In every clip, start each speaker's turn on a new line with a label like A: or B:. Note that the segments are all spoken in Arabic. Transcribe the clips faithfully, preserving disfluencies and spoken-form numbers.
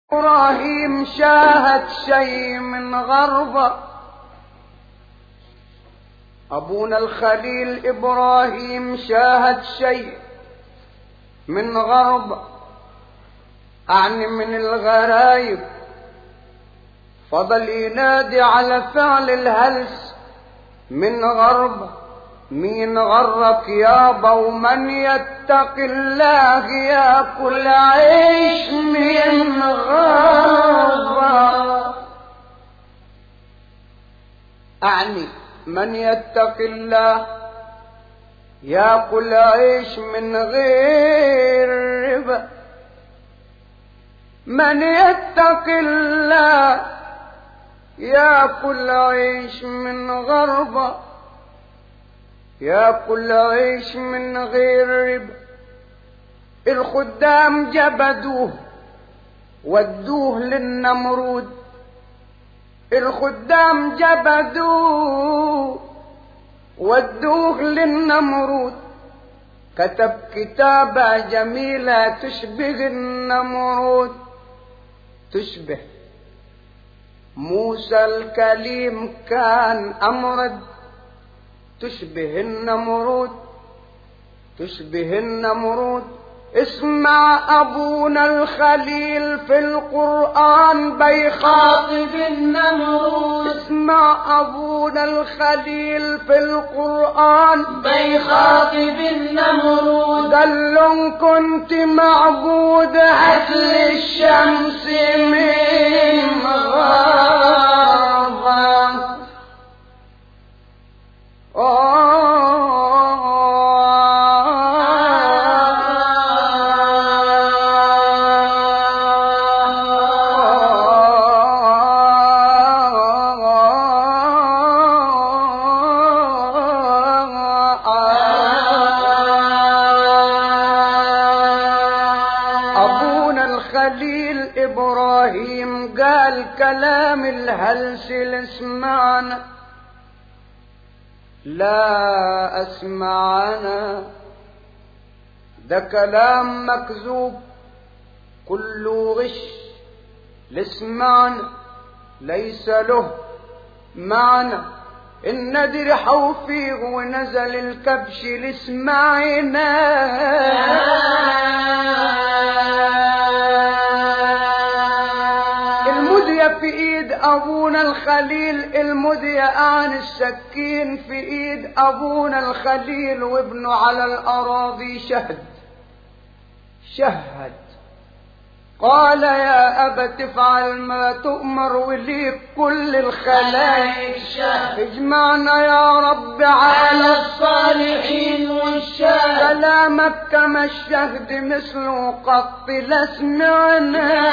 A: إبراهيم شاهد شيء من غربة. أبونا الخليل إبراهيم شاهد شيء من غربة، أعني من الغرايب. فضل ينادي على فعل الهلس من غربة. مين غرك يابا؟ ومن يتق الله ياكل عيش من غربة. أعني من يتق الله ياكل عيش من غير ربا. من يتق الله ياكل عيش من غربة، ياكل عيش من غير ربا. الخدام جبدوه ودوه للنمرود. الخدام جبدوه ودوه للنمرود. كتب كتابة جميلة تشبه النمرود، تشبه موسى الكليم كان أمرد. تشبه النمرود، تشبه النمرود. اسمع أبونا الخليل في القرآن بيخاطب النمرود. اسمع أبونا الخليل في القرآن
B: بيخاطب النمرود.
A: قال له كنت معبود هات لي الشمس من غربة. كلام الهلس لسمعنا لا أسمعنا. ده كلام مكذوب كله غش لسمعنا ليس له معنى. الندر حوفيه ونزل الكبش لسمعنا. في ايد ابونا الخليل المدية عن السكين في ايد ابونا الخليل، وابنه على الاراضي شهد شهد. قال يا ابت افعل ما تؤمر وليك كل الخلائق شهد. اجمعنا يا رب على الصالحين والشهد. كلامك كما الشهد مثله قط لسمعنا.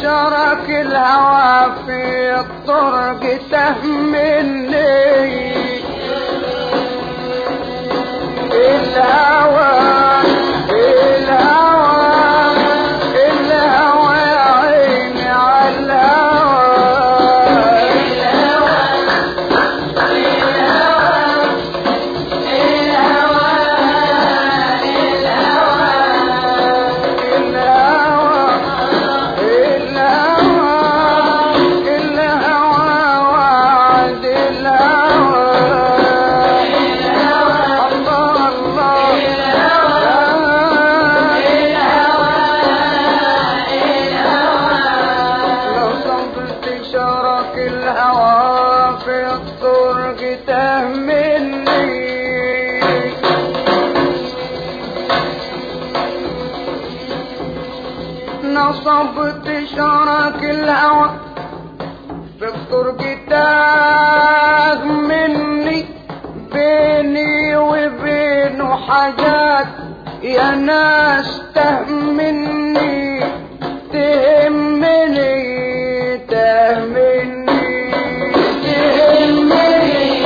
A: شرك الهوى في الطرق تهمني الهوى الهوى الهوى يا عيني على الهوى نصبت شرك الهوى في الطرق تاه مني بيني وبينه حاجات يا ناس تهمني تهمني تهمني تهمني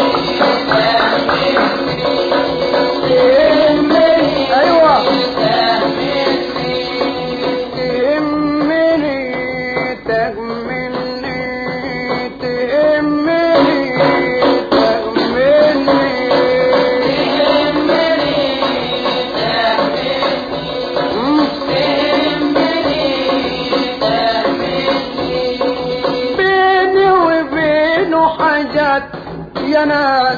A: تهمني ايوه يا ناس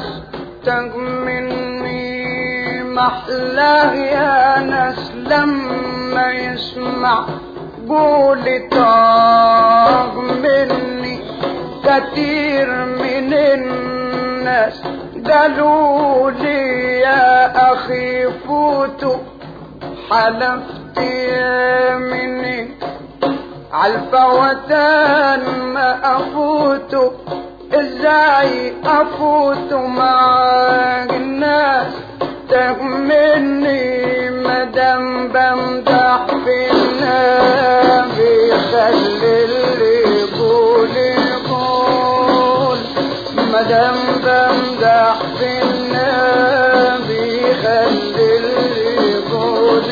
A: تهمني محلاه يا ناس لما يسمع قولي طاق مني كتير من الناس قالوا لي يا اخي فوتوا حلفت مني عالفوتان ما افوتوا ازاي افوت مع الناس تهمني مدام بمدح في النبي خلي اللي يقول يقول مدام بمدح في النبي خلي اللي يقول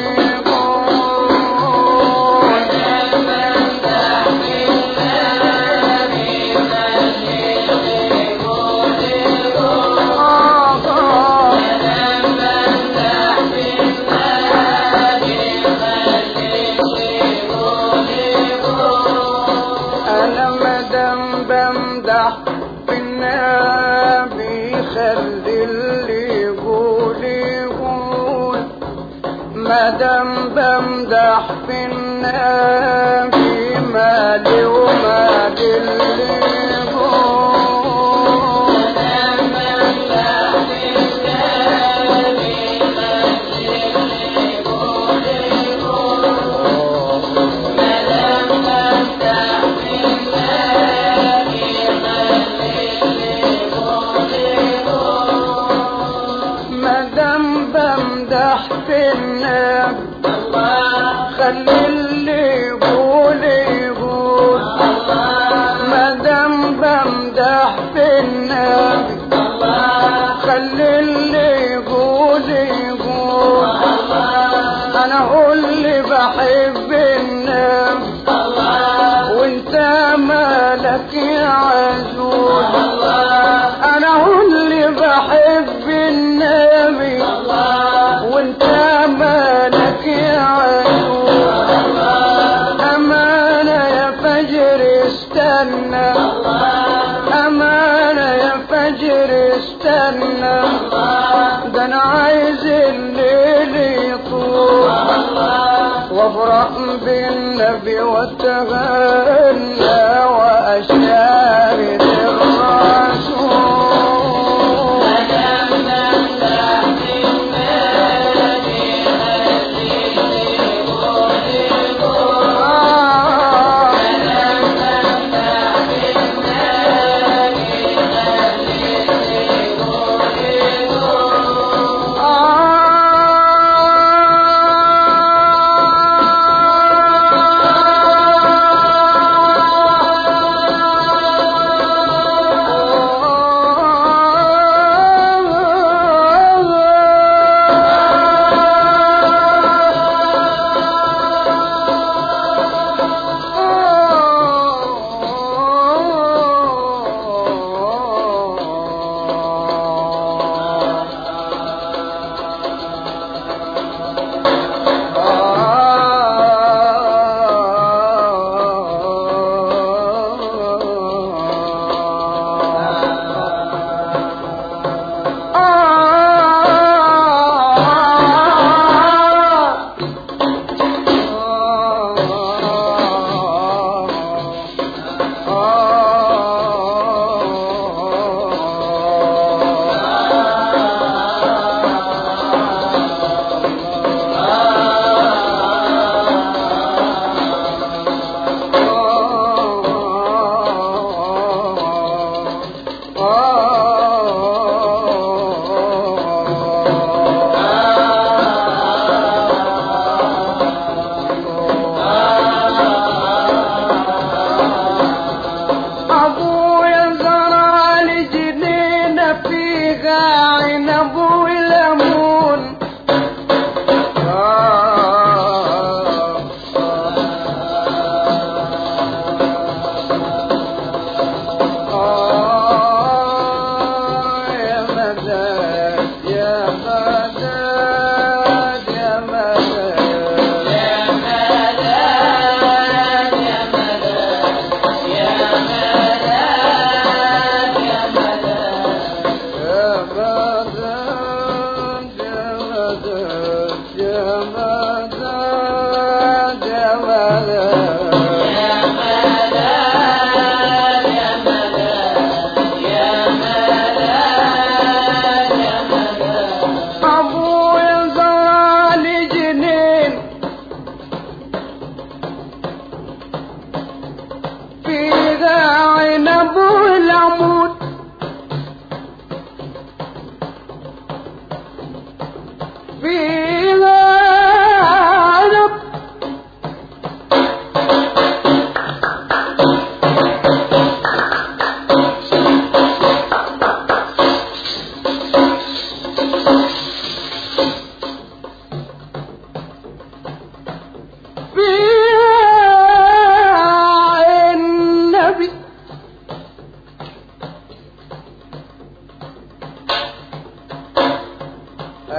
A: مدام بمدح في النبي مالي ومالي اللي يقول مدام بمدح في النبي مالي اللي يقول مدام بمدح في النبي مالي اللي يقول مدام بمدح في خلي اللي يقول يقول مدام بمدح في النبي خلي اللي يقول يقول انا هو اللي بحب النبي وانت مالك يا عزوز انا هو اللي بحب النبي وانت مالك يا عزوز امانة يا فجر استنى امانة يا فجر استنى ده انا عايز الليل يطول وافرح بالنبي واتغنى واشارك الرسول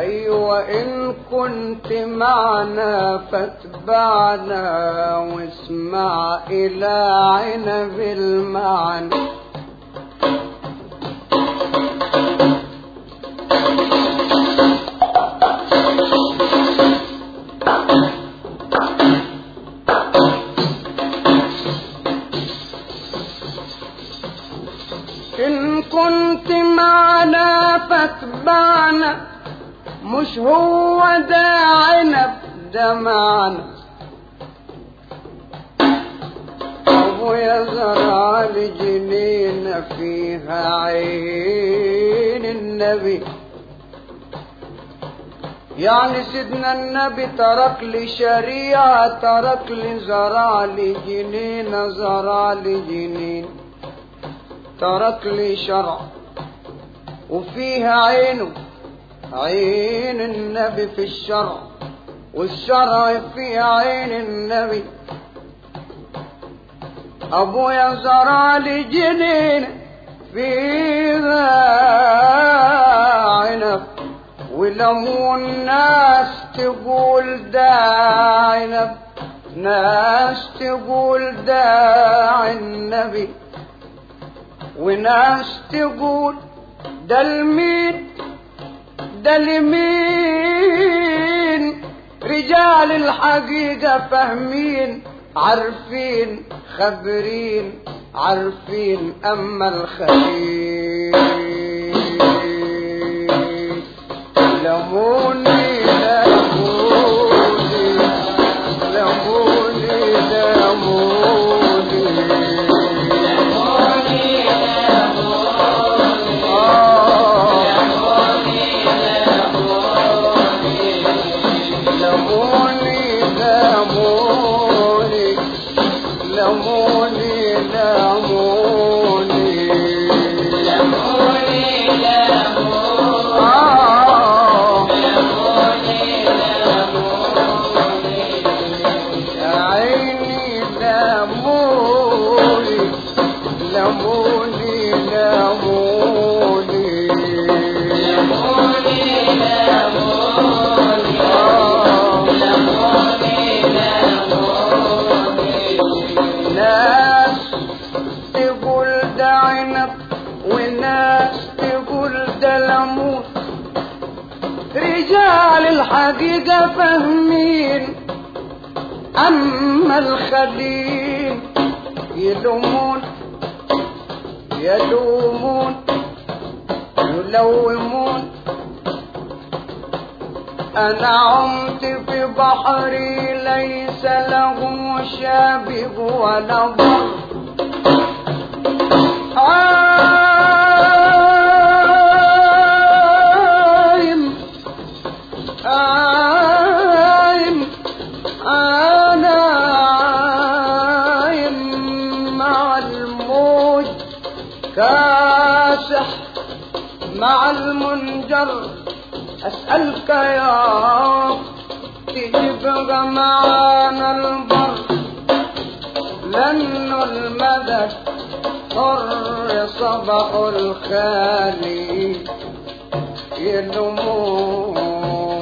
A: أيوة إن كنت معنا فاتبعنا واسمع إلى عنب المعنى. إن كنت معنا فاتبعنا مش هو ده عنب ده معنا. أبويا زرع لي جنينة فيها عين النبي، يعني سيدنا النبي ترك لي شريعة، ترك لي زرع لي جنينة، زرع لي جنين، ترك لي شرع وفيها عينه، عين النبي في الشرع، والشرع فيها عين النبي. أبويا زرع لي جنين فيها عنب وليمون، ناس تقول ده عنب، ناس تقول ده النبي، وناس تقول ده المين ده لمين. رجال الحقيقة فاهمين عارفين خبرين عارفين، أما الخليل لموني لموني لموني لموني الحقيقة فاهمين، أما الخليل يلومون يلومون يلومون. أنا عمت في بحري ليس له شابه ولا بر، عايم أنا عايم مع الموج كاسح مع المنجر. أسألك يا رب تبقى معانا البر، لأنه المدد حر صبح الخالي يلومون.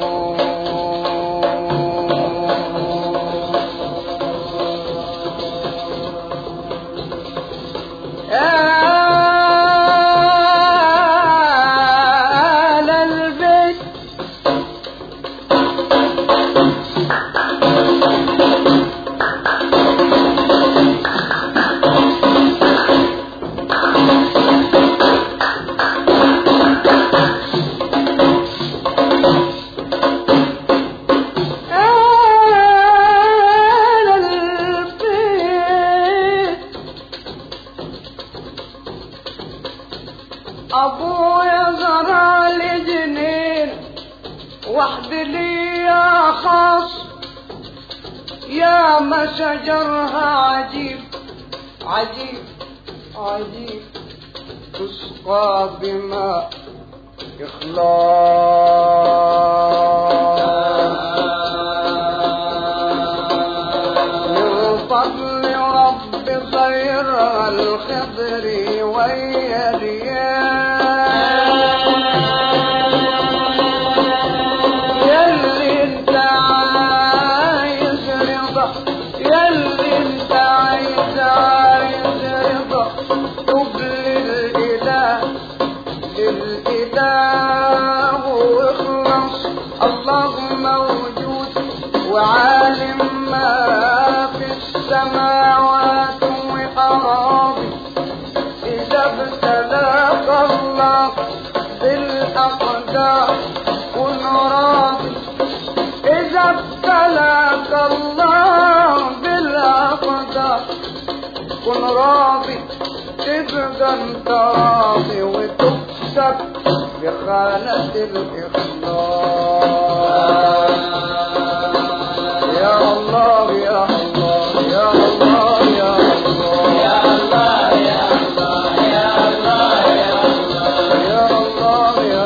A: أبويا زرع لي جنين وحد لي خاص، يا ما شجرها عجيب عجيب عجيب، تسقى بماء إخلاص من فضل رب خيرها الخضر ويا الياس. تب للإله للإله واخلص. الله موجود وعالم ما في السماوات وأراضي. إذا ابتلاك الله بالأقدار كن راضي. إذا ابتلاك الله بالأقدار كن راضي. تبقى انت راضي وتكسب بخانة الإخلاص. يا الله يا الله يا الله يا الله
B: يا الله يا الله يا الله يا الله
A: يا الله يا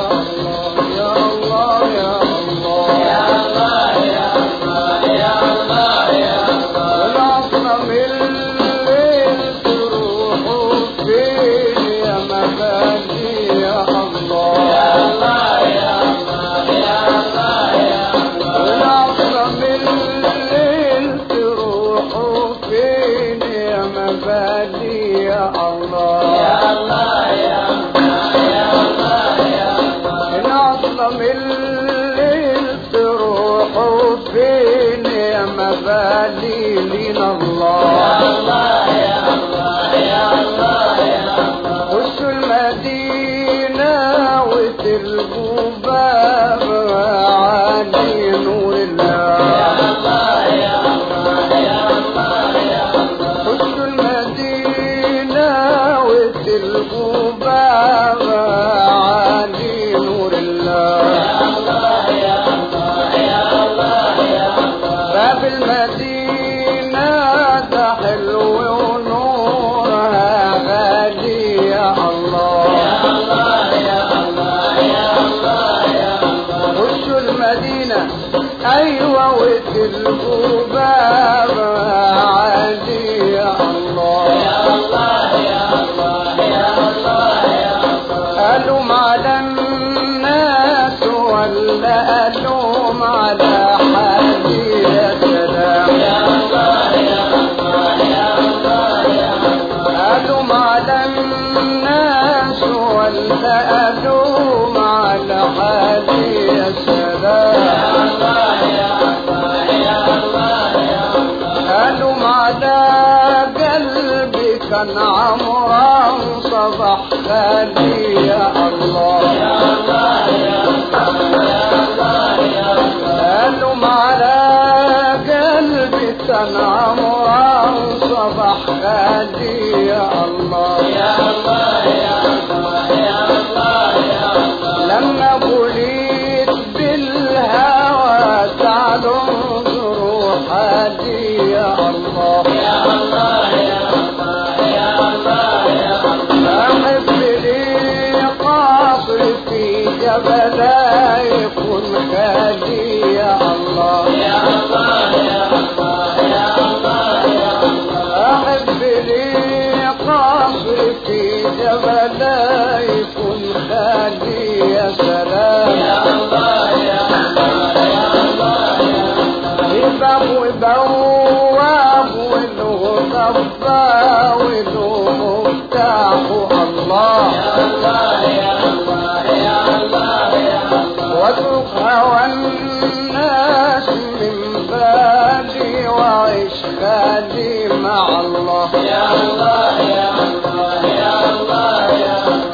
A: الله يا الله يا الله
B: يا الله يا الله يا الله.
A: والعصر من الليل تروح فين يا مبادئ يا الله
B: يا الله يا الله يا الله يا الله.
A: والعصر من الليل تروح فين يا مبادئ يا الله
B: يا الله يا الله يا الله يا الله.
A: العصر من الليل تروح فين يا مبادئ لنا الله.
B: يا الله يا الله يا الله يا الله.
A: خشوا المدينة وتلقوا بابها عالي نور الله.
B: يا الله يا الله يا الله يا الله.
A: خشوا المدينة وتلقوا بابها عالي نور الله.
B: يا الله يا الله يا الله يا الله.
A: باب المدينة ده حلو ونورها غالي يا الله.
B: يا الله يا الله يا الله يا الله.
A: خشوا المدينة أيوة وتلقوا بابها عالي يا الله.
B: يا الله يا الله يا الله يا الله.
A: ألوم على الناس ولا ألوم على حالي يا سلام.
B: يا الله يا الله يا الله يا الله.
A: ألوم على الناس ولا ألوم على حالي يا سلام.
B: يا الله يا الله يا الله يا الله.
A: ألوم على قلبي كان عمران صبح خالي يا الله.
B: يا الله يا الله يا الله يا الله.
A: ألوم على قلبي كان عمران صبح خالي يا الله.
B: يا الله يا الله يا الله يا الله.
A: لما بليت بالهوى تعالوا انظروا حالي يا الله.
B: يا الله يا الله يا الله يا الله.
A: أحب لي قصر في جبل يكون خالي يا الله.
B: يا الله يا الله يا الله يا الله.
A: أحب لي قصر في جبل يكون خالي يا سلام.
B: يا الله يا الله يا الله يا الله.
A: باب وبواب وله ضبة وله مفتاح الله.
B: يا الله يا الله يا الله يا الله.
A: واترك هوى الناس من بالي وعيش خالي مع الله.
B: يا الله يا الله يا الله يا الله.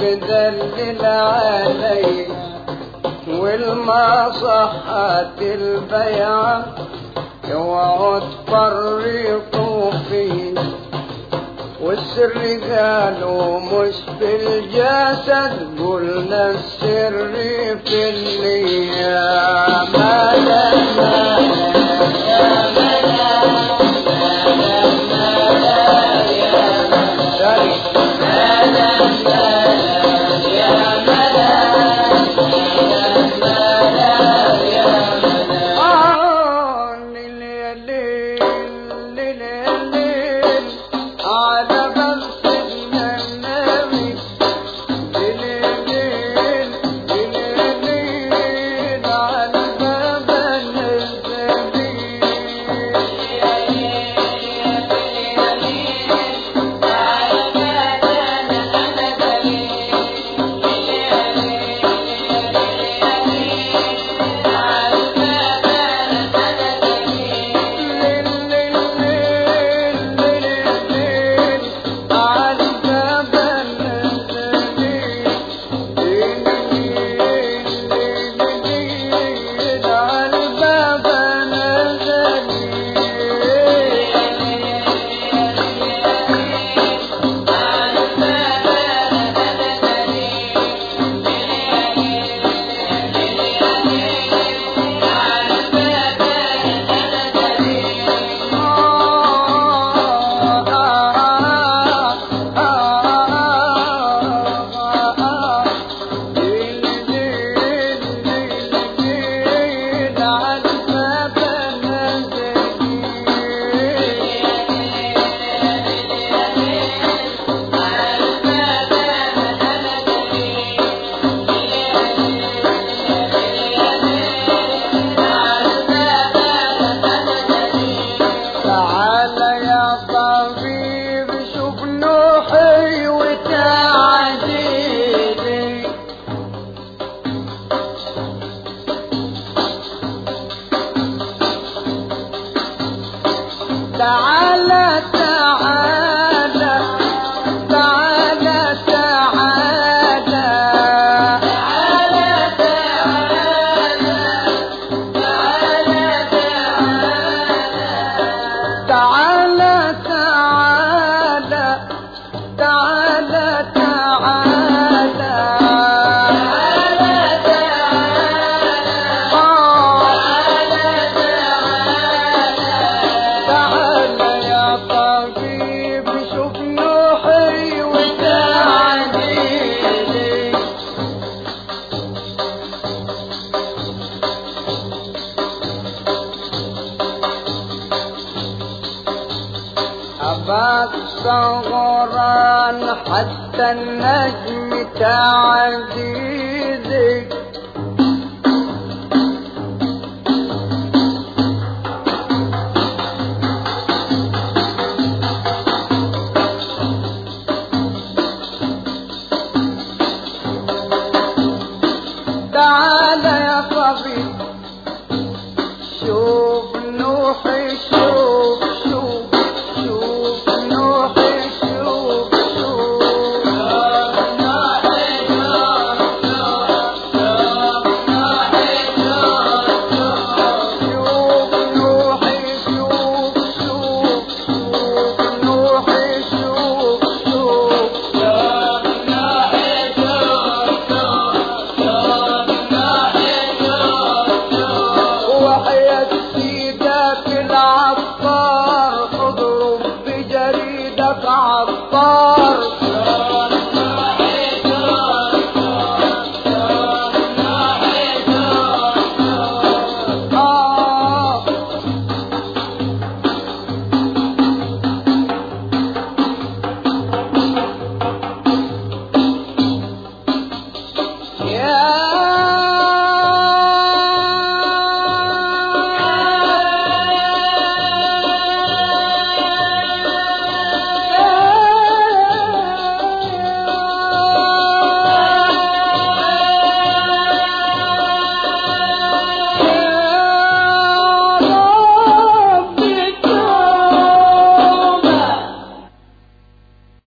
A: مدلل علينا والما صحت البيعة اوعوا تفرقوا فينا والسر قالوا مش في الجسد قلنا السر في النية مالا مالا يا مالا مالا مالا يا مالا مالا يا مالا مالا يا مالا آه ليل ليل ليل ليل على باب سيدنا النبي ليل ليل ليل ليل على باب النبي تعالى تعالى تعالى تعالى تعالى تعالى تعالى تعالى تعالى تعالى أباك صغران حتى النجم تعزيزي تعالى يا صبي شوف نوحي شوف شوف شوف نوحي شوف شوف نوحي شوف شوف نوحي شوف شوف نوحي شوف شوف شوف نوحي شوف شوف نوحي شوف وحياة سيدك العطار اضرب بجريدك عطار